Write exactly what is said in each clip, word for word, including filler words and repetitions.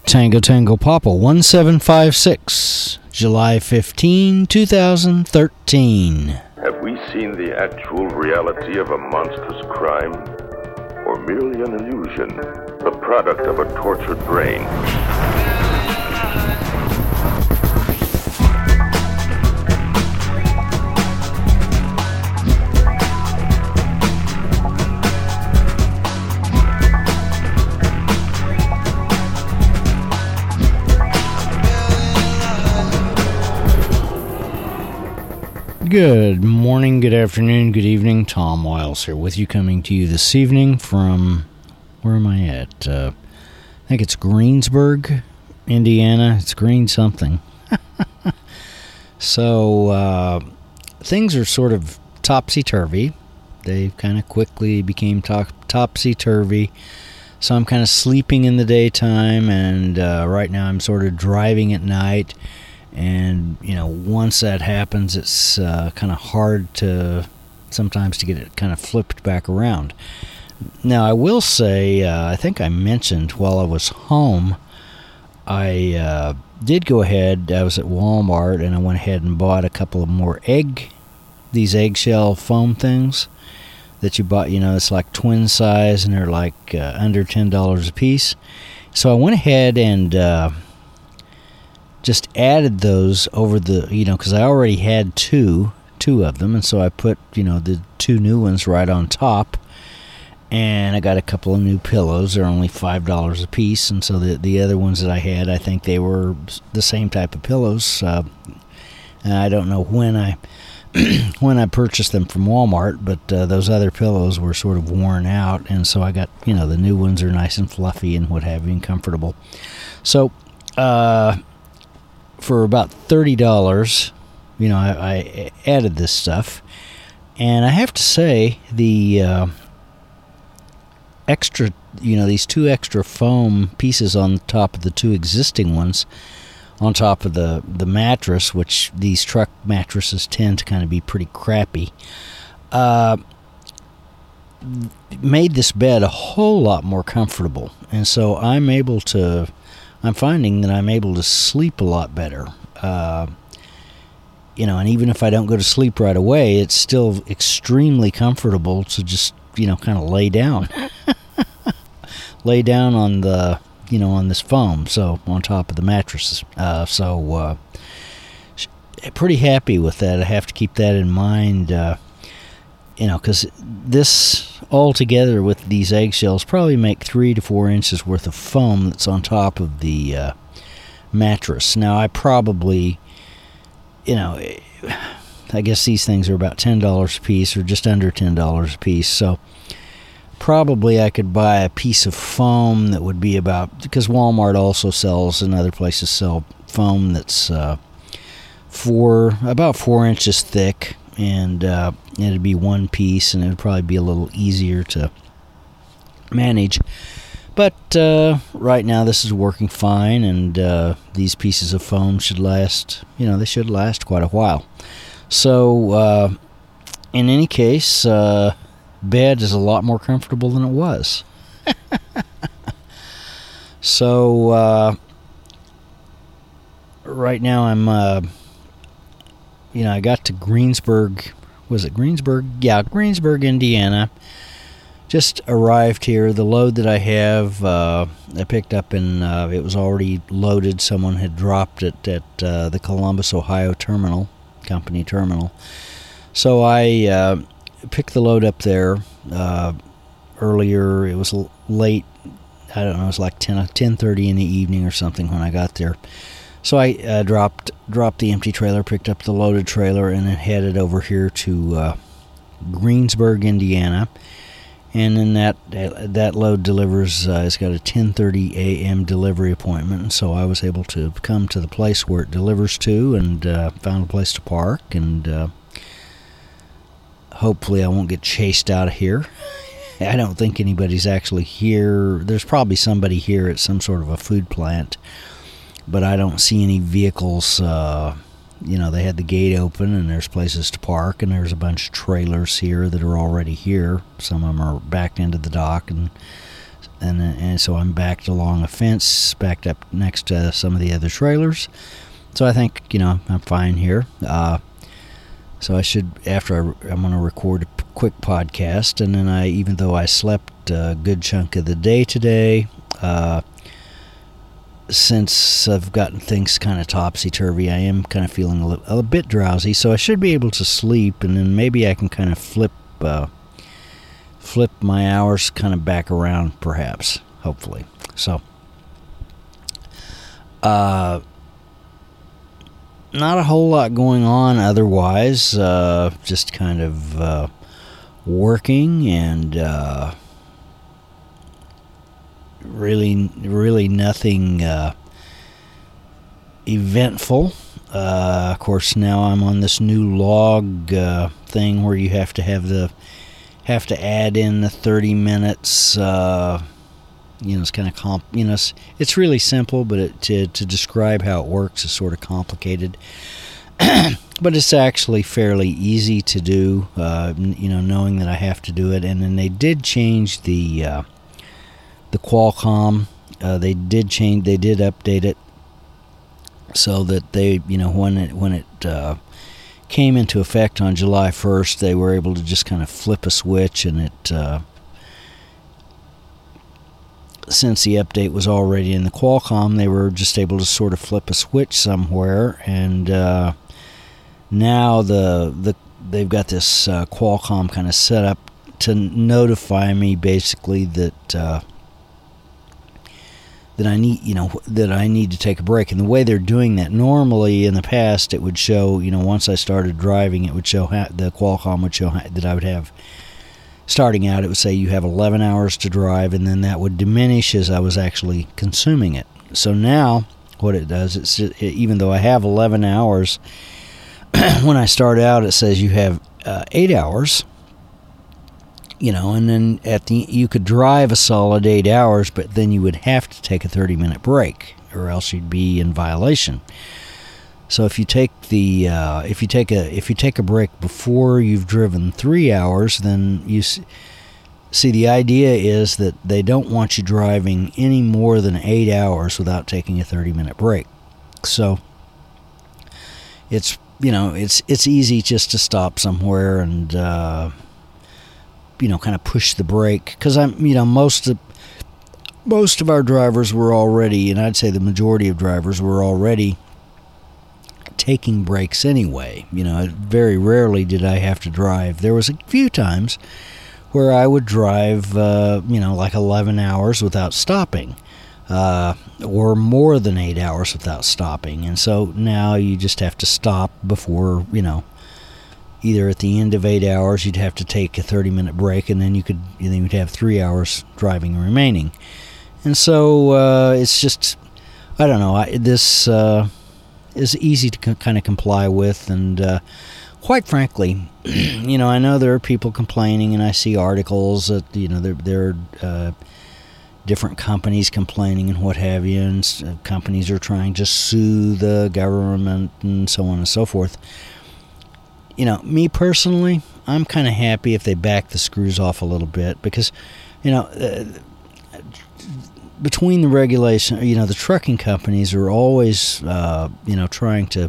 Tango Tango Papa one seven five six, July fifteenth, twenty thirteen. Have we seen the actual reality of a monstrous crime? Or merely an illusion, the product of a tortured brain? Good morning, good afternoon, good evening. Tom Wiles here with you, coming to you this evening from, where am I at? Uh, I think it's Greensburg, Indiana. It's green something. so, uh, things are sort of topsy-turvy. They kind of quickly became to- topsy-turvy. So I'm kind of sleeping in the daytime, and uh, right now I'm sort of driving at night. And, you know, once that happens, it's uh, kind of hard to sometimes to get it kind of flipped back around. Now, I will say, uh, I think I mentioned while I was home, I uh, did go ahead, I was at Walmart, and I went ahead and bought a couple of more egg, these eggshell foam things that you bought. You know, it's like twin size, and they're like uh, under ten dollars a piece. So I went ahead and Uh, just added those over the, you know, because I already had two, two of them, and so I put, you know, the two new ones right on top, and I got a couple of new pillows. They're only five dollars a piece, and so the the other ones that I had, I think they were the same type of pillows, uh, and I don't know when I when I purchased them from Walmart, but uh, those other pillows were sort of worn out, and so I got, you know, the new ones are nice and fluffy and what have you, and comfortable. So, uh... for about thirty dollars, you know, I, I added this stuff, and I have to say, the uh, extra, you know, these two extra foam pieces on top of the two existing ones, on top of the, the mattress, which these truck mattresses tend to kind of be pretty crappy, uh, made this bed a whole lot more comfortable, and so I'm able to... I'm finding that I'm able to sleep a lot better. Uh, you know, and even if I don't go to sleep right away, it's still extremely comfortable to just, you know, kind of lay down. lay down on the, you know, on this foam, so on top of the mattresses. Uh, so, uh, pretty happy with that. I have to keep that in mind, uh, you know, because this all together with these eggshells probably make three to four inches worth of foam that's on top of the uh, mattress. Now, I probably, you know, I guess these things are about ten dollars a piece, or just under ten dollars a piece. So probably I could buy a piece of foam that would be about, because Walmart also sells, and other places sell foam that's uh, four, about four inches thick. And uh, it'd be one piece, and it'd probably be a little easier to manage. But uh, right now, this is working fine, and uh, these pieces of foam should last, you know, they should last quite a while. So, uh, in any case, uh, bed is a lot more comfortable than it was. so, uh, right now, I'm... Uh, You know, I got to Greensburg, was it Greensburg? Yeah, Greensburg, Indiana. Just arrived here. The load that I have, uh, I picked up and uh, it was already loaded. Someone had dropped it at uh, the Columbus, Ohio terminal, company terminal. So I uh, picked the load up there uh, earlier. It was late. I don't know, it was like ten thirty in the evening or something when I got there. So I uh, dropped dropped the empty trailer, picked up the loaded trailer, and then headed over here to uh, Greensburg, Indiana. And then that that load delivers. Uh, it's got a ten thirty a.m. delivery appointment, and so I was able to come to the place where it delivers to, and uh, found a place to park. And uh, hopefully, I won't get chased out of here. I don't think anybody's actually here. There's probably somebody here at some sort of a food plant, but I don't see any vehicles. Uh, you know, they had the gate open, and there's places to park, and there's a bunch of trailers here that are already here. Some of them are backed into the dock, and and and so I'm backed along a fence, backed up next to some of the other trailers. So I think, you know, I'm fine here. Uh, so I should, after I, I'm going to record a p- quick podcast, and then I, even though I slept a good chunk of the day today, uh, since I've gotten things kind of topsy-turvy, I am kind of feeling a, little, a bit drowsy, so I should be able to sleep, and then maybe I can kind of flip uh, flip my hours kind of back around, perhaps, hopefully. So, uh, not a whole lot going on otherwise, uh, just kind of uh, working and uh, really, really nothing uh, eventful. Uh, of course, now I'm on this new log uh, thing where you have to have the have to add in the thirty minutes. Uh, you know, it's kind of comp. You know, it's, it's really simple, but it, to to describe how it works is sort of complicated. But it's actually fairly easy to do. Uh, you know, knowing that I have to do it, and then they did change the uh, the Qualcomm. Uh, they did change. They did update it so that they, you know, when it when it uh, came into effect on July first, they were able to just kind of flip a switch, and it, uh, since the update was already in the Qualcomm, they were just able to sort of flip a switch somewhere, and uh, now the the they've got this uh, Qualcomm kind of set up to notify me basically that uh, that I need, you know, that I need to take a break. And the way they're doing that, normally in the past, it would show, you know, once I started driving, it would show, ha- the Qualcomm would show ha- that I would have, starting out, it would say you have eleven hours to drive, and then that would diminish as I was actually consuming it. So now, what it does, it's it, even though I have eleven hours, when I start out, it says you have uh, eight hours. You know, and then at the you could drive a solid eight hours, but then you would have to take a thirty-minute break, or else you'd be in violation. So if you take the uh, if you take a if you take a break before you've driven three hours, then you see, see the idea is that they don't want you driving any more than eight hours without taking a thirty-minute break. So it's you know it's it's easy just to stop somewhere and. Uh, you know, kind of push the brake, because I'm, you know, most of most of our drivers were already, and I'd say the majority of drivers were already taking breaks anyway. You know, very rarely did I have to drive. There was a few times where I would drive, uh, you know, like eleven hours without stopping, uh, or more than eight hours without stopping, and so now you just have to stop before, you know. Either at the end of eight hours, you'd have to take a thirty-minute break, and then you could, then you'd have three hours driving remaining. And so uh, it's just, I don't know. I, this uh, is easy to co- kind of comply with, and uh, quite frankly, you know, I know there are people complaining, and I see articles that, you know, there there are uh, different companies complaining and what have you, and uh, companies are trying to sue the government and so on and so forth. You know, me personally, I'm kind of happy if they back the screws off a little bit, because, you know, uh, between the regulation, you know, the trucking companies are always, uh, you know, trying to,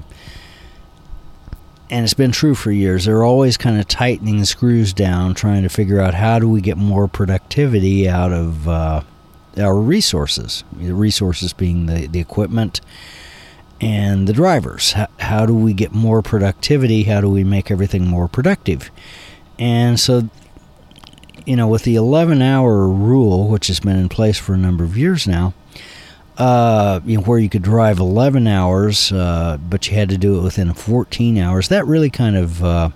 and it's been true for years, they're always kind of tightening the screws down, trying to figure out how do we get more productivity out of uh, our resources, the resources being the, the equipment and the drivers. How, how do we get more productivity? How do we make everything more productive? And so, you know, with the eleven-hour rule, which has been in place for a number of years now, uh, you know, where you could drive eleven hours, uh, but you had to do it within fourteen hours, that really kind of, uh,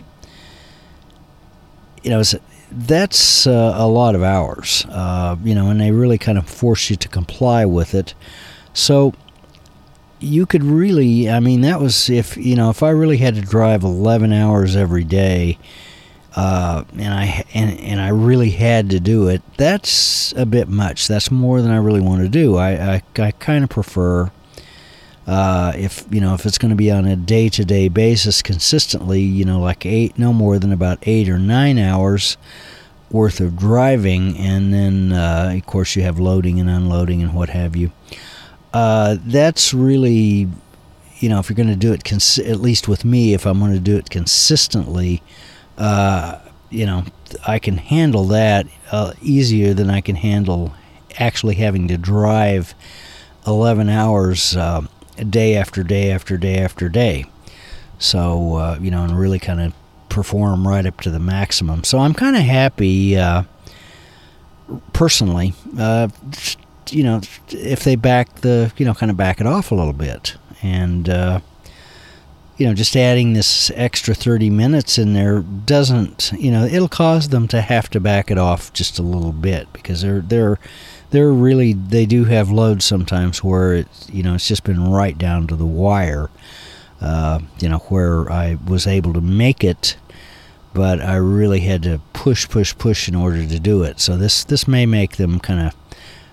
you know, it's, that's uh, a lot of hours, uh, you know, and they really kind of force you to comply with it. So you could really, I mean, that was if, you know, if I really had to drive eleven hours every day, uh, and I and, and I really had to do it, that's a bit much. That's more than I really want to do. I, I, I kind of prefer, uh, if, you know, if it's going to be on a day-to-day basis consistently, you know, like eight, no more than about eight or nine hours, worth of driving, and then uh, of course you have loading and unloading and what have you. Uh, that's really, you know, if you're going to do it, cons- at least with me, if I'm going to do it consistently, uh, you know, I can handle that uh, easier than I can handle actually having to drive eleven hours uh, day after day after day after day. So, uh, you know, and really kind of perform right up to the maximum. So I'm kind of happy, uh, personally, uh, you know, if they back the, you know, kind of back it off a little bit. And, uh, you know, just adding this extra thirty minutes in there doesn't, you know, it'll cause them to have to back it off just a little bit, because they're, they're, they're really, they do have loads sometimes where it's, you know, it's just been right down to the wire, uh, you know, where I was able to make it, but I really had to push, push, push in order to do it. So this, this may make them kind of,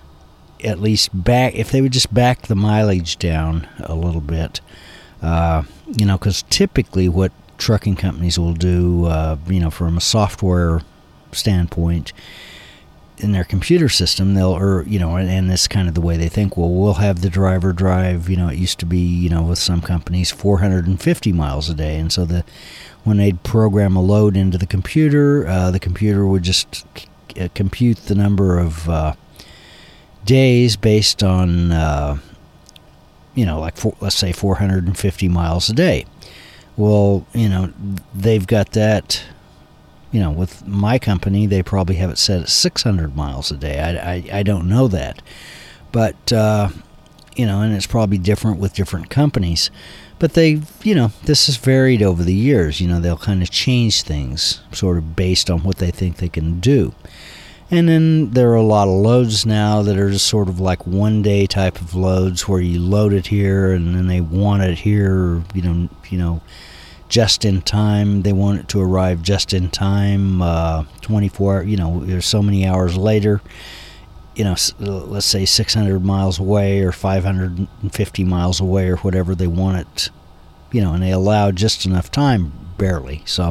at least back, if they would just back the mileage down a little bit, uh, you know, because typically what trucking companies will do, uh, you know, from a software standpoint in their computer system, they'll, or, you know, and, and that's kind of the way they think, well, we'll have the driver drive, you know, it used to be, you know, with some companies, four hundred fifty miles a day. And so the, when they'd program a load into the computer, uh, the computer would just c- compute the number of, uh, days based on, uh, you know, like, four, let's say four hundred fifty miles a day. Well, you know, they've got that, you know, with my company, they probably have it set at six hundred miles a day. I, I, I don't know that. But, uh, you know, and it's probably different with different companies. But they, you know, this has varied over the years. You know, they'll kind of change things sort of based on what they think they can do. And then there are a lot of loads now that are just sort of like one-day type of loads where you load it here and then they want it here, you know, you know, just in time. They want it to arrive just in time, uh, twenty-four, you know, there's so many hours later, you know, let's say six hundred miles away or five hundred fifty miles away or whatever they want it, you know, and they allow just enough time, barely. So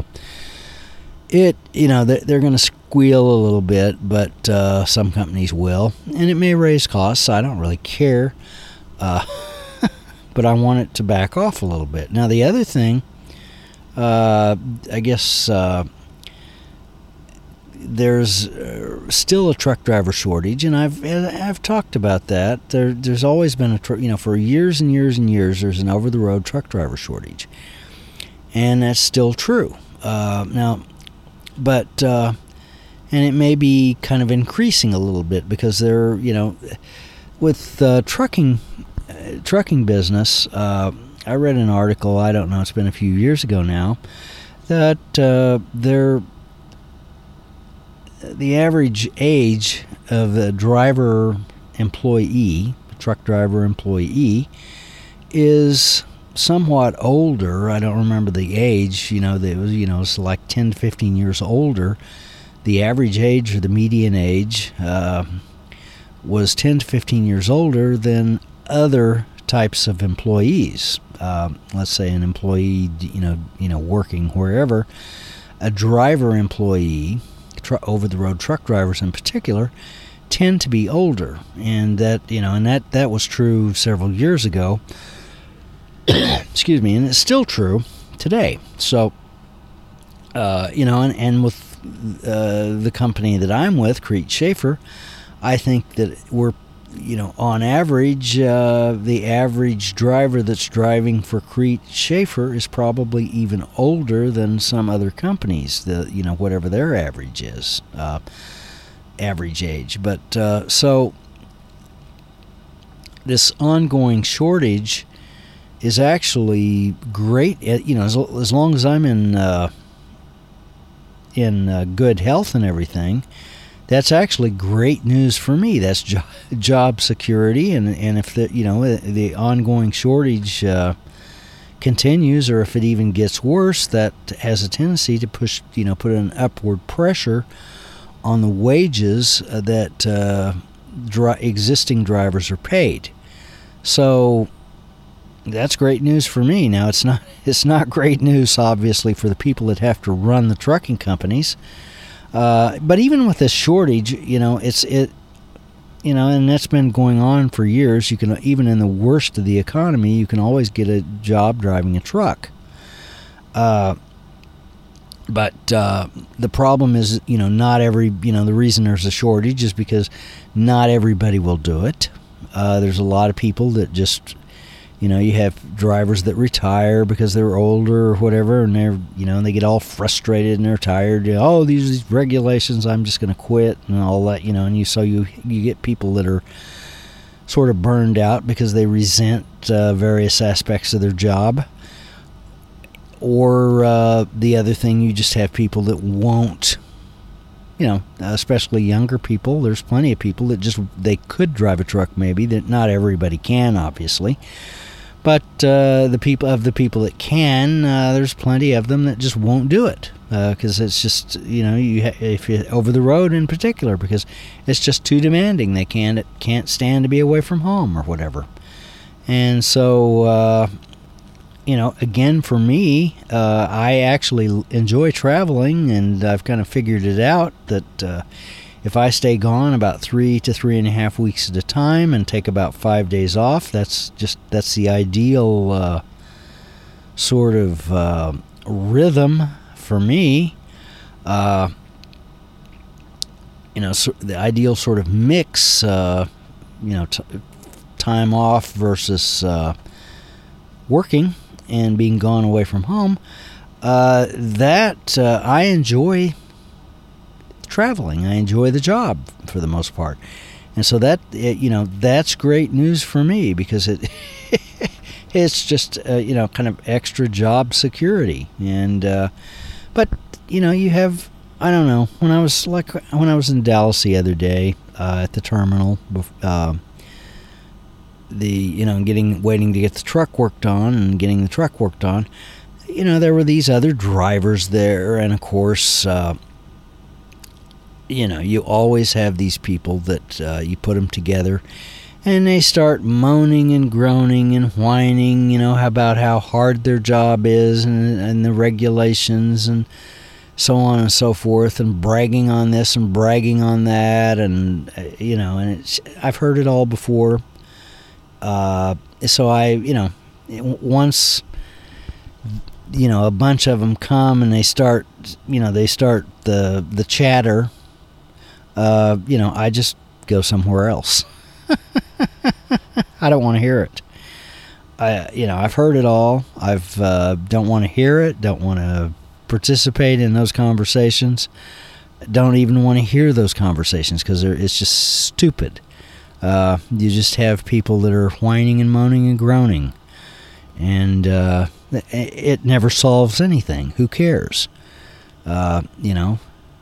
it, you know, they're going to squeal a little bit, but uh, some companies will, and it may raise costs. I don't really care, uh, but I want it to back off a little bit. Now, the other thing, uh, I guess uh, there's uh, still a truck driver shortage, and I've I've talked about that. There, there's always been a, tr- you know, for years and years and years, there's an over-the-road truck driver shortage, and that's still true. Uh, now, but uh, and it may be kind of increasing a little bit because they're, you know, with uh, trucking, uh, trucking business. Uh, I read an article, I don't know, it's been a few years ago now, that uh, they're, the average age of the driver employee, truck driver employee, is somewhat older. I don't remember the age, you know, it was, you know, it's like ten to fifteen years older. The average age, or the median age, uh, was ten to fifteen years older than other types of employees. Uh, let's say an employee, you know, you know, working wherever. A driver employee, tr- over-the-road truck drivers in particular, tend to be older, and that, you know, and that that was true several years ago. Excuse me, and it's still true today. So, uh, you know, and, and with uh, the company that I'm with, Crete Schaefer, I think that we're, you know, on average, uh, the average driver that's driving for Crete Schaefer is probably even older than some other companies, the, you know, whatever their average is, uh, average age. But, uh, so, this ongoing shortage is actually great. You know, as, as long as I'm in uh, in uh, good health and everything, that's actually great news for me. That's jo- job security, and and if the, you know, the ongoing shortage uh, continues, or if it even gets worse, that has a tendency to push, you know, put an upward pressure on the wages that uh, dri- existing drivers are paid. So that's great news for me. Now, it's not it's not great news, obviously, for the people that have to run the trucking companies. Uh, but even with this shortage, you know, it's it, you know, and that's been going on for years. You can, even in the worst of the economy, you can always get a job driving a truck. Uh, but uh, the problem is, you know, not every, you know, the reason there's a shortage is because not everybody will do it. Uh, there's a lot of people that just, you know, you have drivers that retire because they're older or whatever, and they're, you know, they get all frustrated and they're tired. You know, oh, these, these regulations, I'm just going to quit and all that, you know, and you so you you get people that are sort of burned out because they resent uh, various aspects of their job. Or uh, the other thing, you just have people that won't, you know, especially younger people. There's plenty of people that just, they could drive a truck maybe, that not everybody can, obviously. But uh, the people of the people that can, uh, there's plenty of them that just won't do it. Because uh, it's just, you know, you ha- if you over the road in particular, because it's just too demanding. They can't, can't stand to be away from home or whatever. And so... Uh, You know, again, for me, uh, I actually enjoy traveling, and I've kind of figured it out that uh, if I stay gone about three to three and a half weeks at a time and take about five days off, that's just that's the ideal uh, sort of uh, rhythm for me. Uh, you know, so the ideal sort of mix. Uh, you know, t- time off versus uh, working. And being gone away from home, uh, that uh, I enjoy traveling. I enjoy the job for the most part, and so that it, you know that's great news for me, because it it's just uh, you know kind of extra job security. And uh, but you know you have I don't know when I was like when I was in Dallas the other day uh, at the terminal. Uh, the you know getting waiting to get the truck worked on and getting the truck worked on, you know there were these other drivers there, and of course uh, you know you always have these people that uh, you put them together and they start moaning and groaning and whining, you know about how hard their job is, and, and the regulations and so on and so forth, and bragging on this and bragging on that, and uh, you know and it's I've heard it all before. Uh, so I, you know, once, you know, a bunch of them come and they start, you know, they start the the chatter, uh, you know, I just go somewhere else. I don't want to hear it. I, you know, I've heard it all. I've uh, don't want to hear it. Don't want to participate in those conversations. Don't even want to hear those conversations because it's just stupid. Uh, you just have people that are whining and moaning and groaning, and uh, it never solves anything. Who cares? Uh, you know.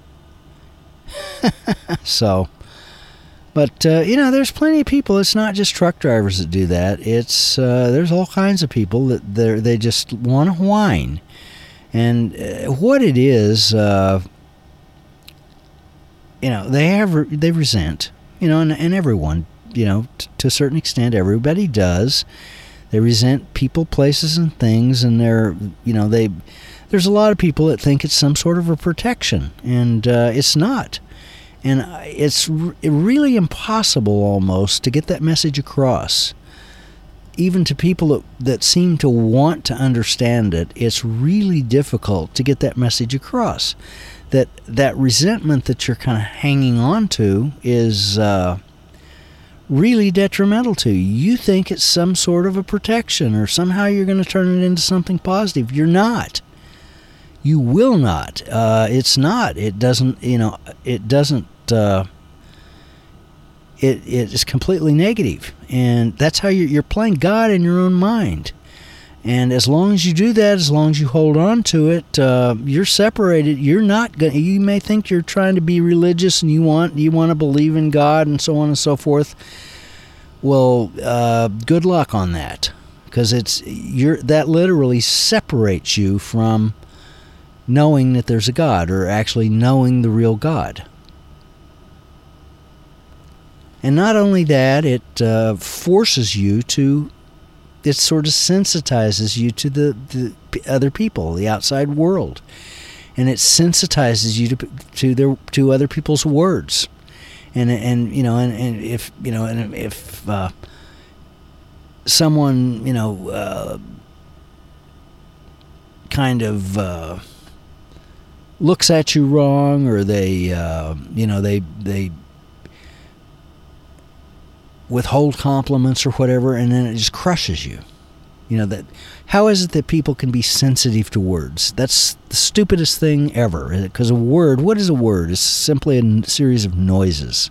So, but uh, you know, there's plenty of people. It's not just truck drivers that do that. It's uh, there's all kinds of people that they they just want to whine, and uh, what it is, uh, you know, they have they resent. You know, and, and everyone, you know, t- to a certain extent, everybody does. They resent people, places, and things, and they're, you know, they. There's a lot of people that think it's some sort of a protection, and uh, it's not. And it's r- really impossible almost to get that message across. Even to people that, that seem to want to understand it, it's really difficult to get that message across. That that resentment that you're kind of hanging on to is uh, really detrimental to you. You think it's some sort of a protection, or somehow you're going to turn it into something positive. You're not. You will not. Uh, it's not. It doesn't. You know. It doesn't. Uh, it it is completely negative, and that's how you're, you're playing God in your own mind. And as long as you do that, as long as you hold on to it, uh, you're separated. You're not going. You may think you're trying to be religious and you want you want to believe in God and so on and so forth. Well, uh, good luck on that, because it's you're that literally separates you from knowing that there's a God, or actually knowing the real God. And not only that, it uh, forces you to. It sort of sensitizes you to the, the other people, the outside world. and it sensitizes you to to their to other people's words, and and you know, and, and if you know, and if uh, someone you know uh, kind of uh, looks at you wrong, or they uh, you know they they withhold compliments or whatever, and then it just crushes you. You know, that how is it that people can be sensitive to words? That's the stupidest thing ever. Because a word, what is a word? It's simply a series of noises.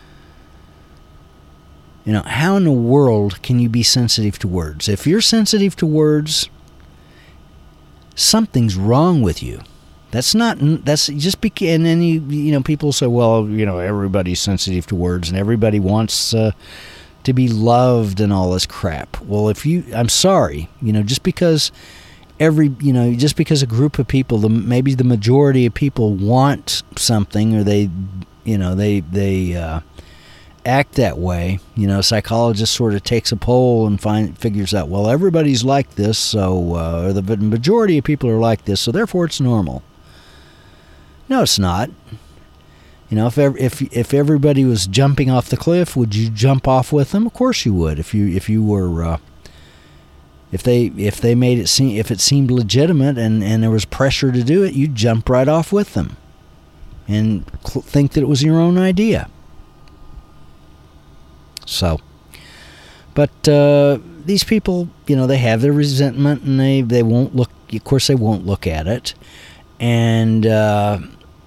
You know, how in the world can you be sensitive to words? If you're sensitive to words, something's wrong with you. That's not, that's just, beca- and then you, you know, people say, well, you know, everybody's sensitive to words and everybody wants uh, to be loved and all this crap. Well, if you, I'm sorry, you know, just because every, you know, just because a group of people, the maybe the majority of people want something, or they, you know, they, they uh, act that way, you know, a psychologist sort of takes a poll and find, figures out, well, everybody's like this, so, uh, or the majority of people are like this, so therefore it's normal. No, it's not. You know, if if if everybody was jumping off the cliff, would you jump off with them? Of course you would. If you if you were, uh, if they if they made it seem if it seemed legitimate and, and there was pressure to do it, you'd jump right off with them, and cl- think that it was your own idea. So, but uh, these people, you know, they have their resentment, and they they won't look. Of course, they won't look at it, and. Uh,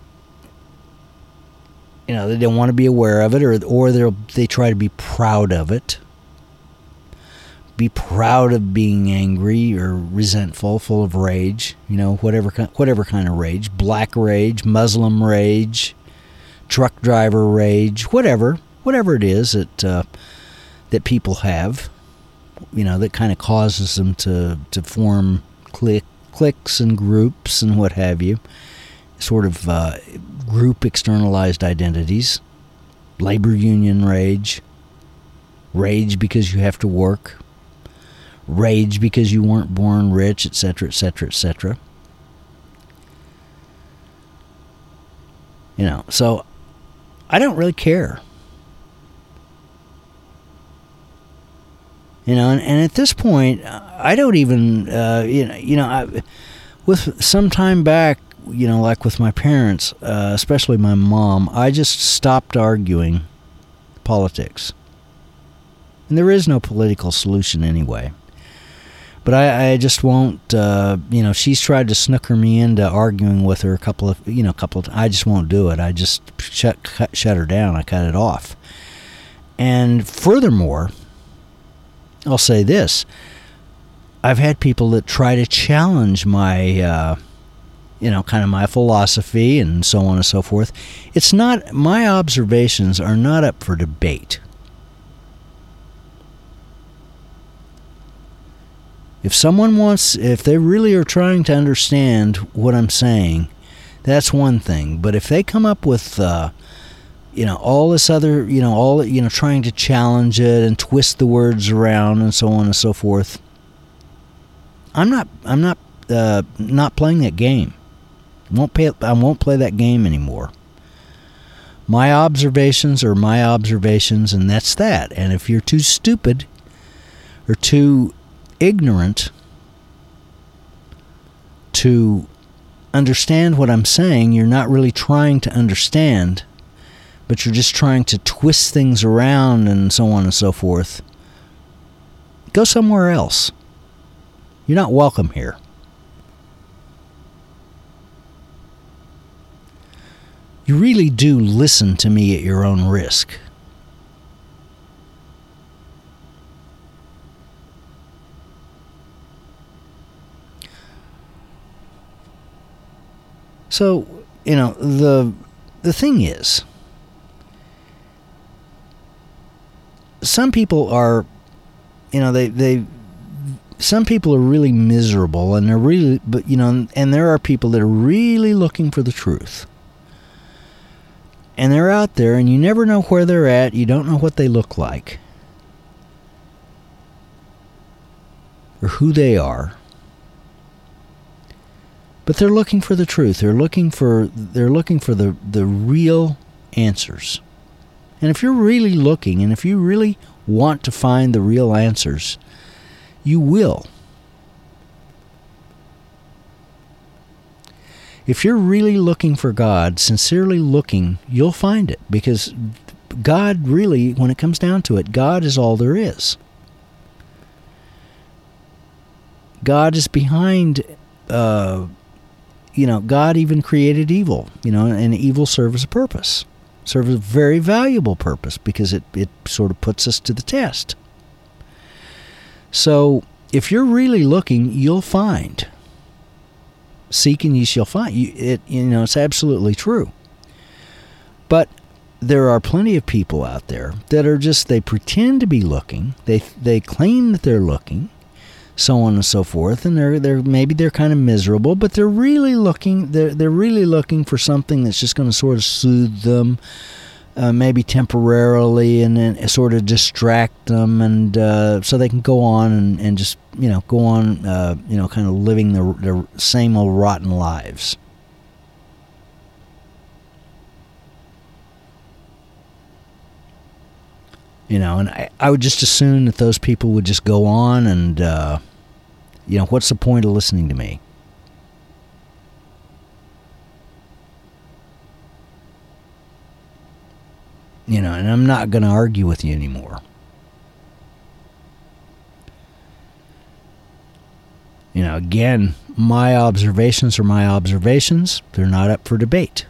You know, they don't want to be aware of it, or or they they try to be proud of it. Be proud of being angry or resentful, full of rage. You know, whatever whatever kind of rage, black rage, Muslim rage, truck driver rage, whatever, whatever it is that uh, that people have. You know, that kind of causes them to to form click cliques and groups and what have you. Sort of uh, group externalized identities, labor union rage, rage because you have to work, rage because you weren't born rich, et cetera, et cetera, et cetera. You know, so I don't really care. You know, and, and at this point, I don't even, uh, you know, you know, I, with some time back, you know, like with my parents, uh, especially my mom, I just stopped arguing politics. And there is no political solution anyway. But I, I just won't, uh, you know, she's tried to snooker me into arguing with her a couple of, you know, a couple of, I just won't do it. I just shut, cut, shut her down. I cut it off. And furthermore, I'll say this. I've had people that try to challenge my, uh, you know, kind of my philosophy and so on and so forth. It's not, my observations are not up for debate. If someone wants, if they really are trying to understand what I'm saying, that's one thing. But if they come up with, uh, you know, all this other, you know, all, you know, trying to challenge it and twist the words around and so on and so forth, I'm not, I'm not, uh, not playing that game. Won't pay, I won't play that game anymore. My observations are my observations, and that's that. And if you're too stupid or too ignorant to understand what I'm saying, you're not really trying to understand, but you're just trying to twist things around and so on and so forth, go somewhere else. You're not welcome here. You really do listen to me at your own risk. So, you know, the the thing is, some people are, you know, they they some people are really miserable, and they're really, but you know, and there are people that are really looking for the truth. And they're out there, and you never know where they're at. You don't know what they look like, or who they are. But they're looking for the truth. They're looking for they're looking for the, the real answers. And if you're really looking, and if you really want to find the real answers, you will. If you're really looking for God, sincerely looking, you'll find it. Because God really, when it comes down to it, God is all there is. God is behind, uh, you know, God even created evil, you know, and evil serves a purpose. Serves a very valuable purpose because it, it sort of puts us to the test. So, if you're really looking, you'll find. Seek and ye shall find. You, it, you know, it's absolutely true. But there are plenty of people out there that are just, they pretend to be looking. They they claim that they're looking, so on and so forth, and they're they're maybe they're kind of miserable, but they're really looking. They're they're really looking for something that's just going to sort of soothe them, uh, maybe temporarily, and then sort of distract them, and uh, so they can go on and, and just you know go on, uh, you know, kind of living their their same old rotten lives. You know, and I, I would just assume that those people would just go on and, uh, you know, what's the point of listening to me? You know, and I'm not going to argue with you anymore. You know, again, my observations are my observations. They're not up for debate.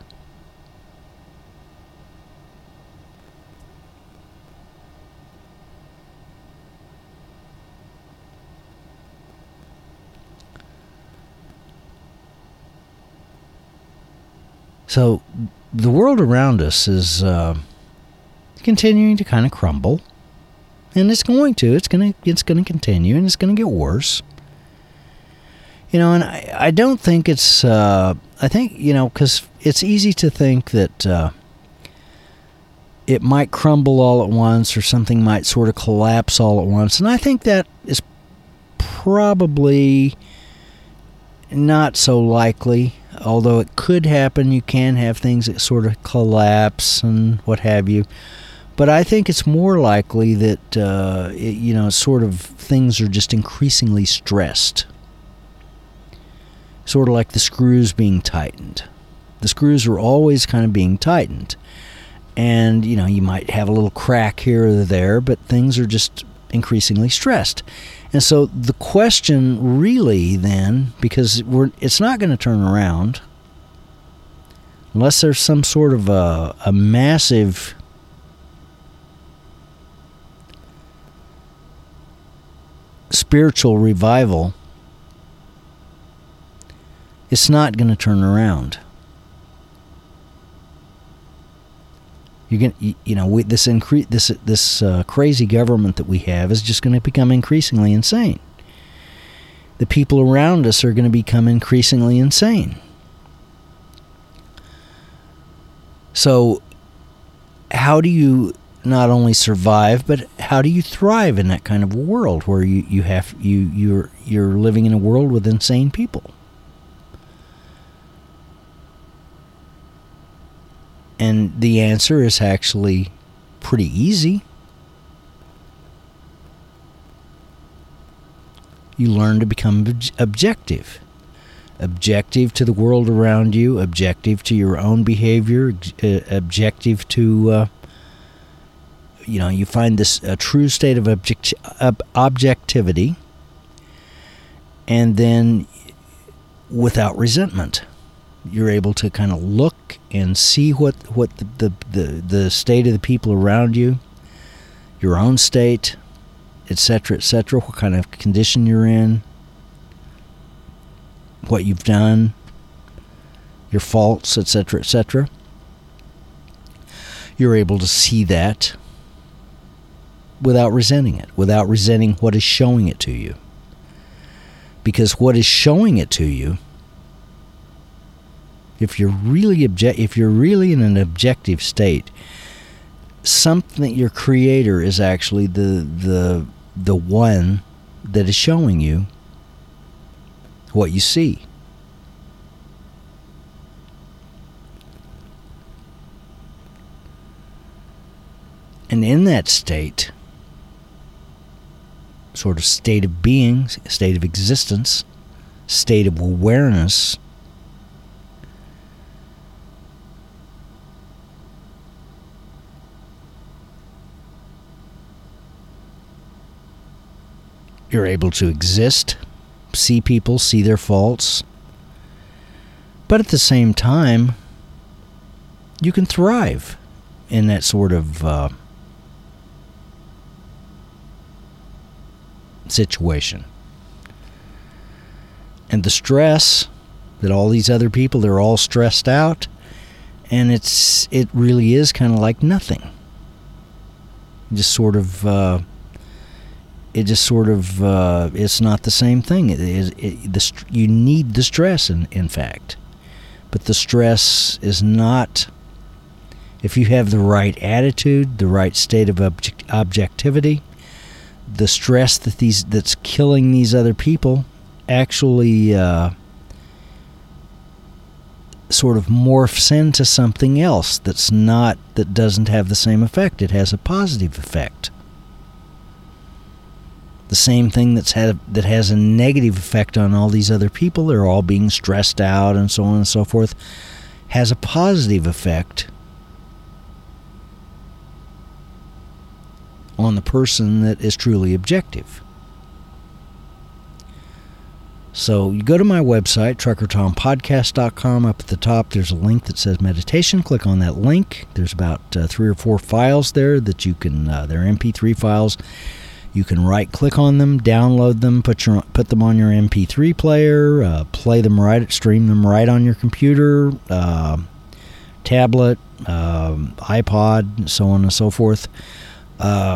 So the world around us is uh, continuing to kind of crumble, and it's going to. It's going to. It's going to continue, and it's going to get worse. You know, and I, I don't think it's. Uh, I think you know because it's easy to think that uh, it might crumble all at once, or something might sort of collapse all at once, and I think that is probably not so likely. Although it could happen, you can have things that sort of collapse and what have you. But I think it's more likely that, uh, it, you know, sort of things are just increasingly stressed. Sort of like the screws being tightened. The screws are always kind of being tightened. And, you know, you might have a little crack here or there, but things are just increasingly stressed. And so the question really then, because we're, it's not going to turn around unless there's some sort of a, a massive spiritual revival, it's not going to turn around. You're gonna, you know, we, this incre- this this uh, crazy government that we have is just going to become increasingly insane. The people around us are going to become increasingly insane. So, how do you not only survive, but how do you thrive in that kind of a world where you, you have you you're you're living in a world with insane people? And the answer is actually pretty easy. You learn to become objective. Objective to the world around you, objective to your own behavior, objective to, uh, you know, you find this a true state of object, ob- objectivity, and then without resentment. You're able to kind of look and see what, what the, the, the, the state of the people around you, your own state, et cetera, et cetera, what kind of condition you're in, what you've done, your faults, et cetera, et cetera. You're able to see that without resenting it, without resenting what is showing it to you. Because what is showing it to you, if you're really object, if you're really in an objective state, something, your creator is actually the the the one that is showing you what you see. And in that state, sort of state of being, state of existence, state of awareness, you're able to exist, see people, see their faults, but at the same time, you can thrive in that sort of uh, situation. And the stress that all these other people, they're all stressed out, and it's it really is kind of like nothing. Just sort of, uh, it just sort of, uh, it's not the same thing. It is it, the you need the stress, in in fact, but the stress is not. If you have the right attitude, the right state of object, objectivity, the stress that these that's killing these other people actually uh, sort of morphs into something else that's not, that doesn't have the same effect. It has a positive effect. The same thing that's had that has a negative effect on all these other people, they're all being stressed out and so on and so forth, has a positive effect on the person that is truly objective. So you go to my website, trucker tom podcast dot com. Up at the top, there's a link that says meditation. Click on that link. There's about uh, three or four files there that you can, uh, they're M P three files. You can right-click on them, download them, put your put them on your M P three player, uh, play them right, stream them right on your computer, uh, tablet, uh, iPod, so on and so forth. Uh,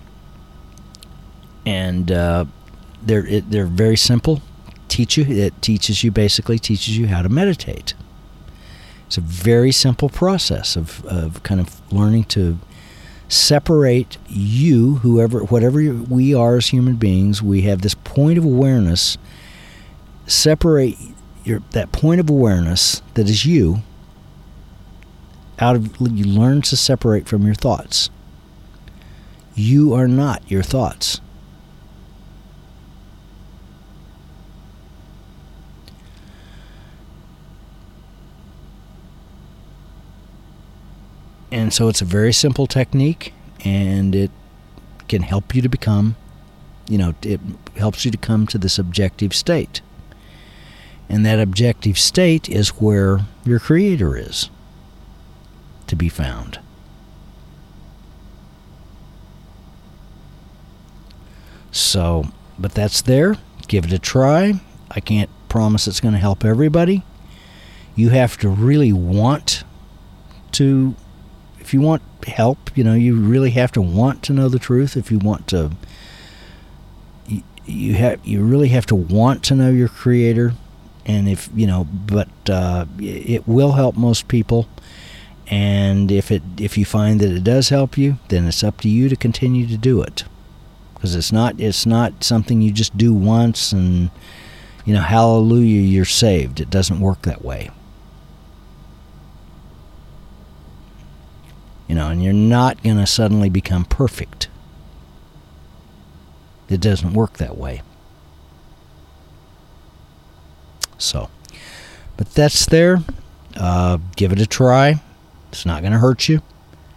and uh, they're it, they're very simple. Teach you it teaches you basically teaches you how to meditate. It's a very simple process of of kind of learning to separate you, whoever, whatever we are as human beings. We have this point of awareness. Separate your that point of awareness that is you. Out of you learn to separate from your thoughts. You are not your thoughts. And so it's a very simple technique, and it can help you to become, you know, it helps you to come to this objective state. And that objective state is where your Creator is to be found. So, but that's there. Give it a try. I can't promise it's going to help everybody. You have to really want to, if you want help, you know, you really have to want to know the truth. If you want to, you, you have, you really have to want to know your Creator. And if, you know, but uh, it will help most people. And if it, if you find that it does help you, then it's up to you to continue to do it. Because it's not it's not something you just do once and, you know, hallelujah, you're saved. It doesn't work that way. You know, and you're not going to suddenly become perfect. It doesn't work that way. So, but that's there. Uh, give it a try. It's not going to hurt you.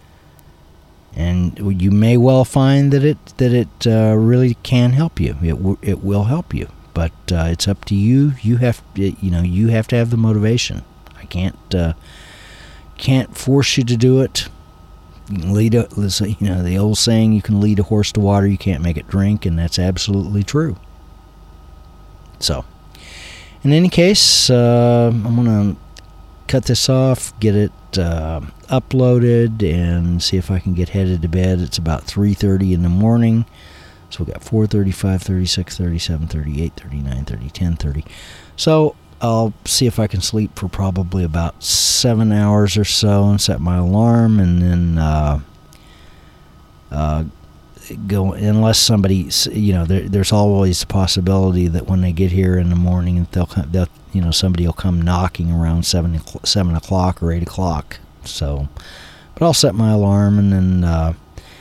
And you may well find that it that it uh, really can help you. It w- it will help you, but uh, it's up to you. You have you know you have to have the motivation. I can't uh, can't force you to do it. You can lead a, you know the old saying, you can lead a horse to water, you can't make it drink, and that's absolutely true. So, in any case, uh, I'm gonna cut this off, get it uh, uploaded, and see if I can get headed to bed. It's about three thirty in the morning, so we got four thirty, five thirty, six thirty, seven thirty, eight thirty, nine thirty, ten thirty. So I'll see if I can sleep for probably about seven hours or so and set my alarm, and then uh, uh, go, unless somebody, you know, there, there's always the possibility that when they get here in the morning, they'll, they'll you know, somebody will come knocking around seven, seven o'clock or eight o'clock. So, but I'll set my alarm, and then uh,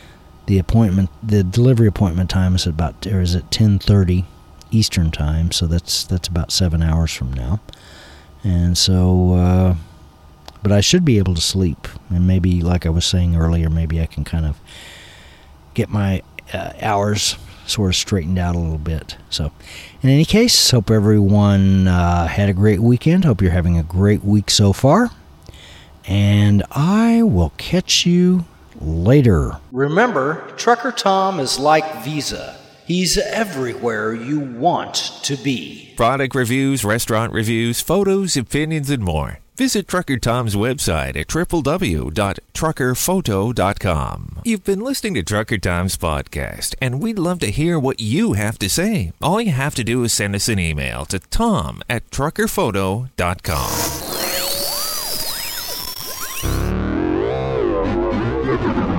the appointment, the delivery appointment time is about, or is at ten thirty Eastern time, so that's that's about seven hours from now. And so, uh, but I should be able to sleep, and maybe, like I was saying earlier, maybe I can kind of get my uh, hours sort of straightened out a little bit. So, in any case, hope everyone uh, had a great weekend. Hope you're having a great week so far. And I will catch you later. Remember, Trucker Tom is like Visa. He's everywhere you want to be. Product reviews, restaurant reviews, photos, opinions, and more. Visit Trucker Tom's website at w w w dot trucker photo dot com. You've been listening to Trucker Tom's podcast, and we'd love to hear what you have to say. All you have to do is send us an email to tom at trucker photo dot com.